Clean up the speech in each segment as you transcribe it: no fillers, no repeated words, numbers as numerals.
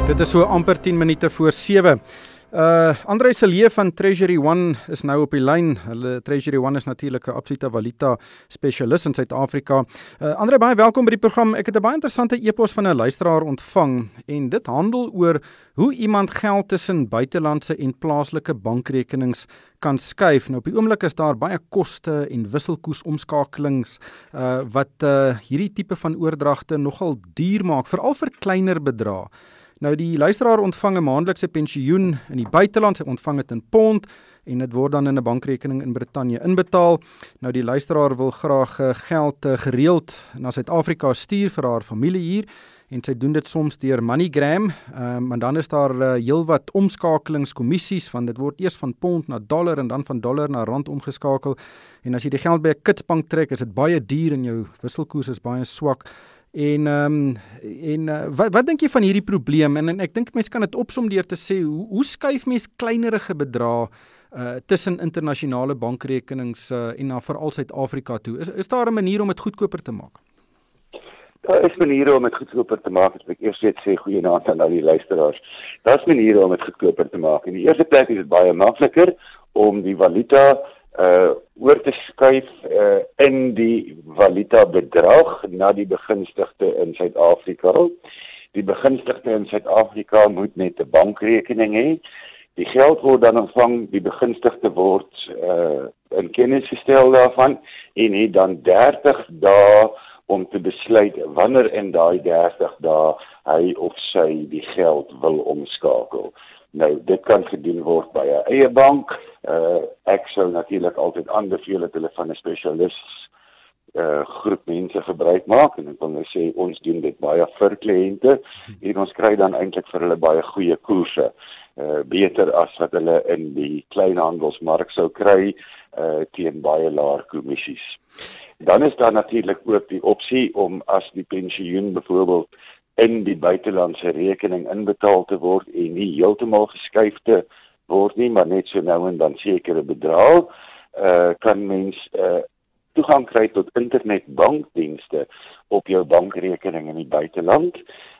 Dit is so amper 10 minute voor 7. André Silje van Treasury One is nou op die lyn. Treasury One is natuurlik 'n absolute valuta spesialis in Suid-Afrika. André, baie welkom by die program. Ek het 'n baie interessante e-pos van 'n luisteraar ontvang en dit handel oor hoe iemand geld tussen buitelandse en plaaslike bankrekenings kan skuif. Nou op die oomblik is daar baie koste en wisselkoersomskakelings wat hierdie tipe van oordragte nogal duur maak, veral vir kleiner bedrae. Nou die luisteraar ontvang 'n maandelikse pensioen in die buiteland, sy ontvang dit in pond en dit word dan in 'n bankrekening in Brittanje inbetaal. Nou die luisteraar wil graag geld gereeld na Suid-Afrika stuur vir haar familie hier en sy doen dit soms deur MoneyGram, maar dan is daar heelwat omskakelingskommissies, want dit word eers van pond na dollar en dan van dollar na rand omgeskakel. En as jy die geld by 'n kitsbank trek, is dit baie duur en jou wisselkoers is baie swak. Wat dink jy van hierdie probleem? En ek dink mense kan dit opsom deur te sê, hoe skuif mens kleinerige bedrae tussen internasionale bankrekenings en na veral Suid-Afrika toe? Is daar 'n manier om dit goedkoper te maak? Daar is maniere om dit goedkoper te maak. Ek eers net sê goeienaand aan al die luisteraars. Daar's maniere om dit goedkoper te maak. In die eerste plek is dit baie makliker om die valuta oor te skuif in die valuta bedrag na die begunstigde in Suid-Afrika. Die begunstigde in Suid-Afrika moet net 'n bankrekening hê. Die geld word dan ontvang, die begunstigde word in kennis gestel daarvan en het dan 30 dae om te besluit wanneer in daai 30 dae hy of sy die geld wil omskakel. Nou, dit kan gedoen word by 'n eie bank. Ek sou natuurlik altyd aanbeveel dat hulle van 'n spesialis groep mense gebruik maak en ek wil nou sê ons doen dit baie vir kliënte en ons kry dan eintlik vir hulle baie goeie koerse. Beter as wat hulle in die kleinhandelsmark sou kry teen baie laer kommissies. Dan is daar natuurlik ook die opsie om as die pensioen byvoorbeeld in die buitelandse rekening inbetaal te word en nie heeltemal geskuif te word nie, maar net so nou en dan sekere bedrae, kan mens toegang kry tot internetbankdienste op jou bankrekening in die buiteland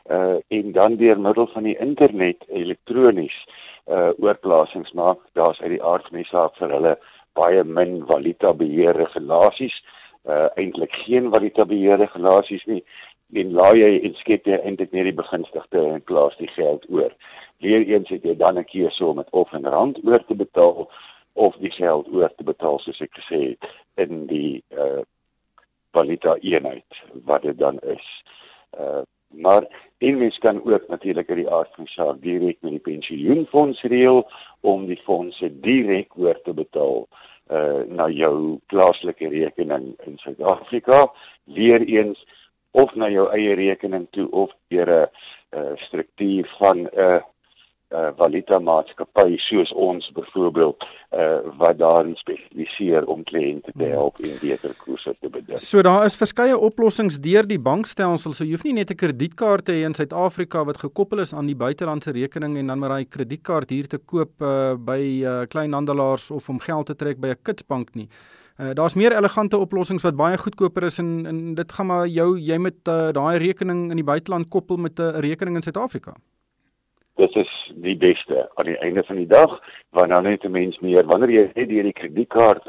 en dan deur middel van die internet elektronies oorplasings maak. Daar's uit die aard van die saak vir hulle baie min valuta beheer regulasies, eintlik geen valuta beheer regulasies nie. En laai jy en skep jy eintlik net die begunstigde en plaas die geld oor. Weereens het jy dan 'n keuse om dit of in rand oor te betaal of die geld oor te betaal, soos ek gesê het, in die valuta eenheid wat dit dan is. Maar en mens kan ook natuurlik uit die aard van die saak direk met die pensioenfonds reël om die fondse direk oor te betaal na jou plaaslike rekening in Suid-Afrika. Weereens of na jou eie rekening toe of deur 'n struktuur van 'n valuta maatskappy soos ons byvoorbeeld wat daarin spesialiseer om kliënte te help en beter koerse te beding. So daar is verskeie oplossings deur die bankstelsel. So jy hoef nie net 'n kredietkaart te hê in Suid-Afrika wat gekoppel is aan die buitelandse rekening en dan met daai kredietkaart hier te koop by kleinhandelaars of om geld te trek by 'n kitsbank nie. Daar's meer elegante oplossings wat baie goedkoper is en dit gaan maar jy met daai rekening in die buiteland koppel met 'n rekening in Suid-Afrika. Dit is die beste aan die einde van die dag, want dan net 'n mens meer, wanneer jy net deur die kredietkaart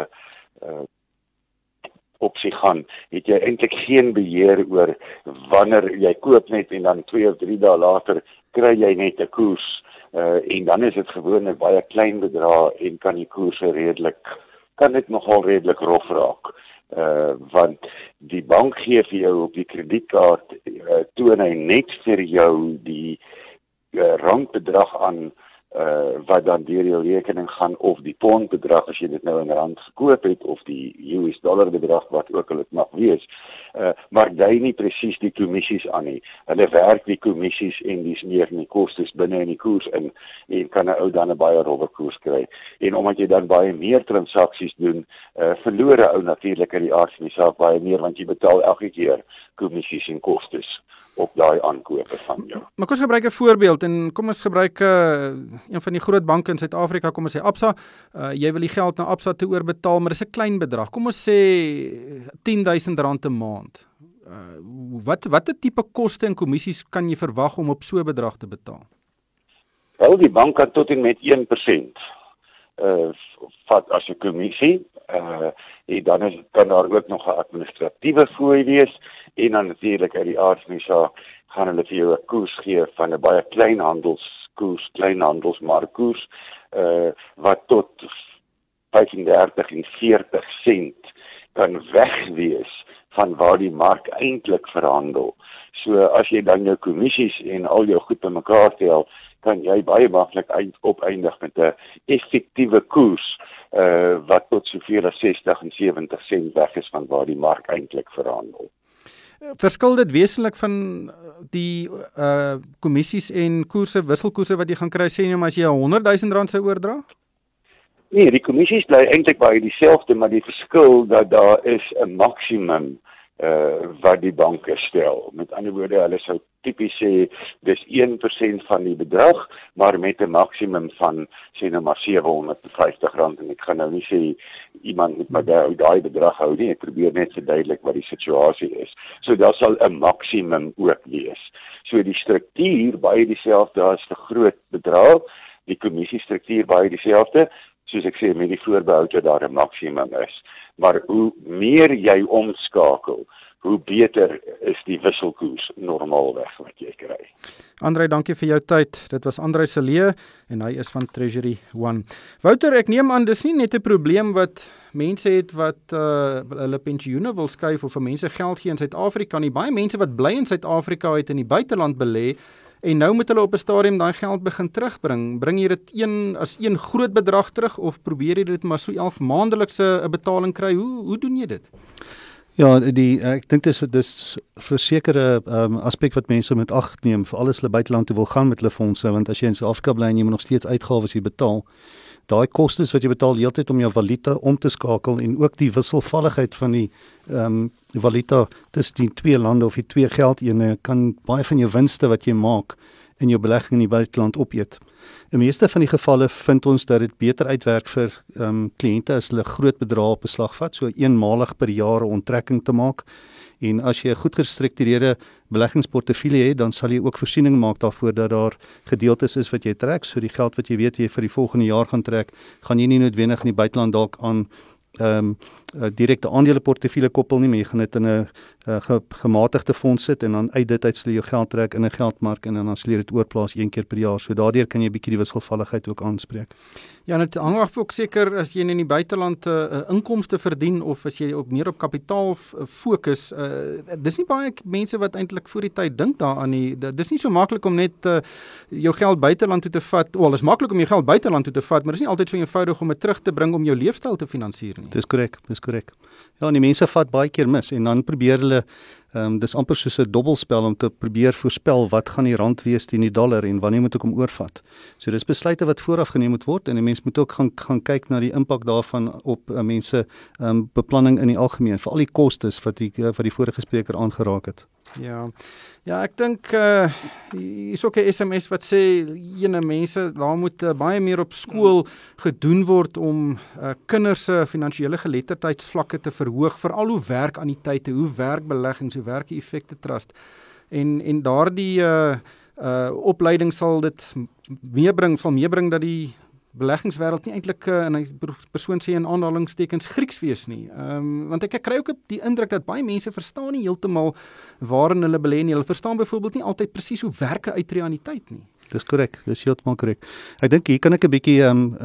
opsie gaan, het jy eintlik geen beheer oor wanneer jy koop net en dan 2 of 3 dae later kry jy net 'n koers en dan is dit gewoonlik baie klein bedrae en kan die koerse kan dit nogal redelik rof raak, want die bank gee vir jou op die kredietkaart toon hy net vir jou die randbedrag aan wat dan deur jou rekening gaan of die pondbedrag as jy dit nou in rand gekoop het of die US dollar bedrag wat ook al dit mag wees, maar dui nie presies die kommissies aan nie. Hulle werk die kommissies en dis meer in die kostes binne in die koers in en kan 'n ou dan 'n baie rowwe koers kry. En omdat jy dan baie meer transaksies doen, verloor 'n ou natuurlik in die aard van die saak baie meer want jy betaal elke keer kommissies en kostes op daai aankope van jou. Maar kom ons gebruik 'n voorbeeld en kom ons gebruik een van die groot banke in Suid-Afrika, kom ons sê Absa, jy wil die geld na Absa toe oorbetaal, maar dis 'n klein bedrag. Kom ons sê R10,000 'n maand. Watter tipe koste en kommissies kan jy verwag om op so 'n bedrag te betaal? Wel, die bank kan tot en met 1% vat as 'n kommissie. En dan kan daar ook nog 'n administratiewe fooi wees en dan natuurlik uit die aard van die saak gaan hulle vir jou 'n koers gee van 'n baie kleinhandelsmarkkoers wat tot 35 en 40 sent kan wegwees van waar die mark eintlik verhandel. So as jy dan jou kommissies en al jou goed bymekaar tel, kan jy baie maklik opeindig met 'n effektiewe koers wat tot soveel as 60 en 70 sent weg is van waar die mark eintlik verhandel. Verskil dit wesentlik van die kommissies en wisselkoerse wat jy gaan kry, sê jy as jy R100,000 sou oordra? Nee, die kommissies bly eintlik baie dieselfde, maar die verskil dat daar is 'n maksimum wat die banke stel. Met ander woorde, hulle sou tipies sê dis 1% van die bedrag, maar met 'n maksimum van sê nou maar R750 en ek gaan nou nie sê iemand moet maar daai bedrag hou nie, ek probeer net verduidelik wat die situasie is. So daar sal 'n maksimum ook wees. So die struktuur baie dieselfde as vir groot bedrag, die kommissiestruktuur baie dieselfde, soos ek sê met die voorbehou dat daar 'n maksimum is. Maar hoe meer jy omskakel, hoe beter is die wisselkoers normaalweg wat jy kry. André, dankie vir jou tyd. Dit was André Silje en hy is van Treasury One. Wouter, ek neem aan dis nie net 'n probleem wat mense het wat hulle pensioene wil skuif of vir mense geld gee in Suid-Afrika nie. Baie mense wat bly in Suid-Afrika het in die buiteland belê en nou moet hulle op 'n stadium daai geld begin terugbring. Bring jy dit as een groot bedrag terug of probeer jy dit maar so elk maandelikse 'n betaling kry? Hoe doen jy dit? Ja, ek dink dis versekerde aspek wat mense moet ag neem vir alles hulle buiteland toe wil gaan met hulle fondse, want as jy in Suid-Afrika bly en jy moet nog steeds uitgawes hier betaal, daai kostes wat jy betaal heeltyd om jou valuta om te skakel en ook die wisselvalligheid van die valuta tussen die twee lande of die twee geldeenhede kan baie van jou winste wat jy maak in jou belegging in die buiteland opeet. In die meeste van die gevalle vind ons dat dit beter uitwerk vir kliënte as hulle groot bedrae op beslag vat, so eenmalig per jaar 'n onttrekking te maak. En as jy 'n goed gestruktureerde beleggingsportefeulje het, dan sal jy ook voorsiening maak daarvoor dat daar gedeeltes is wat jy trek, so die geld wat jy weet jy vir die volgende jaar gaan trek, gaan jy nie noodwendig in die buiteland dalk aan direkte aandeleportefeulje koppel nie, maar jy gaan dit in 'n gematigde fonds sit en dan uit dit uit sal jy jou geld trek in 'n geldmark en dan sal jy dit oorplaas een keer per jaar. So daardeur kan jy 'n bietjie die wisselvalligheid ook aanspreek. Ja, dit hang af ook seker as jy in die buiteland inkomste verdien of as jy ook meer op kapitaal fokus. Dis nie baie mense wat eintlik voor die tyd dink daaraan nie. Dis nie so maklik om net jou geld buiteland toe te vat. Is maklik om jou geld buiteland toe te vat, maar dis nie altyd so eenvoudig om dit terug te bring om jou leefstyl te finansier nie. Dis korrek. Ja, en die mense vat baie keer mis en dan probeer hulle dis amper soos 'n dobbelspel om te probeer voorspel wat gaan die rand wees teen die dollar en wanneer moet ek hom oorvat. So dis besluite wat vooraf geneem moet word en die mens moet ook gaan kyk na die impak daarvan op mense beplanning in die algemeen, veral die kostes wat die vorige spreker aangeraak het. Ja, ek dink hier is ook 'n SMS wat sê mense, daar moet baie meer op skool gedoen word om kinders se finansiële geletterdheidsvlakke te verhoog, veral hoe werk anniteite, hoe werk beleggings, hoe werk die effekte trust. En daardie opleiding sal dit meebring dat die beleggingswêreld nie eintlik en hy persoon sê in aanhalingstekens Grieks wees nie. Want ek kry ook die indruk dat baie mense verstaan nie heeltemal waarin hulle belê nie. Hulle verstaan byvoorbeeld nie altyd presies hoe werk 'n uitrealiteit nie. Dis korrek, dis heeltemal korrek. Ek dink hier kan ek 'n bietjie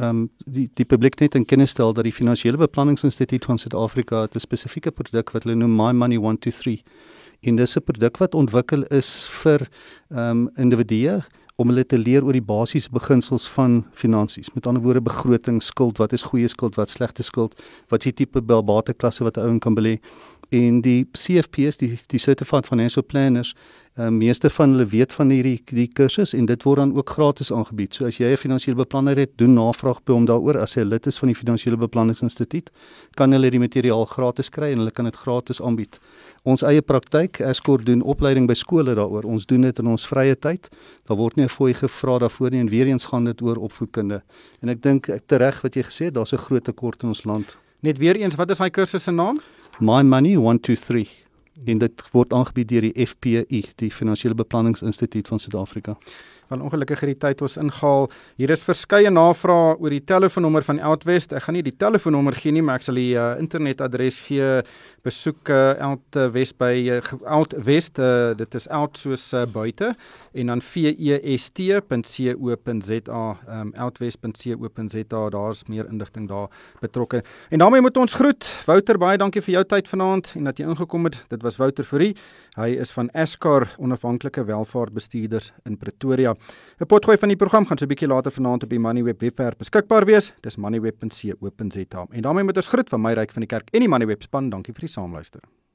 die publiek net in kennis stel dat die Finansiële Beplanningsinstituut van Suid-Afrika het 'n spesifieke produk wat hulle noem My Money 123. En dis 'n produk wat ontwikkel is vir individue om hulle te leer oor die basiese beginsels van finansies. Met ander woorde begroting, skuld, wat is goeie skuld, wat slegte skuld, wat is die tipe bateklasse wat 'n ou kan belê. En die CFP's, die Certified Financial Planners, meeste van hulle weet van die kursus en dit word dan ook gratis aangebied. So as jy 'n finansiële beplanner het, doen navraag by hom daaroor. As hy 'n lid is van die Finansiële Beplanningsinstituut, kan hulle die materiaal gratis kry en hulle kan dit gratis aanbied. Ons eie praktyk, Escort doen opleiding by skole daaroor. Ons doen dit in ons vrye tyd. Daar word nie 'n fooi gevra daarvoor nie en weer eens gaan dit oor opvoedkunde. En ek dink tereg wat jy gesê het, daar's 'n groot tekort in ons land. Net weer eens, wat is hy kursus se naam? My Money 123. En dit word aangebied deur die FPI, die Finansiële Beplanningsinstituut van Suid-Afrika. Wel ongelukkig hierdie tyd ons ingehaal. Hier is verskeie navrae oor die telefoonnommer van Outwest. Ek gaan nie die telefoonnommer gee nie, maar ek sal die internetadres gee. Besoek Outwest by Outwest, dit is out soos buite en dan vest.co.za, outwest.co.za, daar's meer inligting daar betrokke. En daarmee moet ons groet. Wouter, baie dankie vir jou tyd vanaand en dat jy ingekom het. Dit was Wouter Fourie. Hy is van Eskar, onafhanklike welvaartbestuurders in Pretoria. 'n Potgooi van die program gaan so 'n bietjie later vanaand op die Moneyweb webwerf beskikbaar wees. Dis moneyweb.co.za. En daarmee moet ons groet van my Ryk van die Kerk en die Moneyweb span. Dankie vir die saamluister.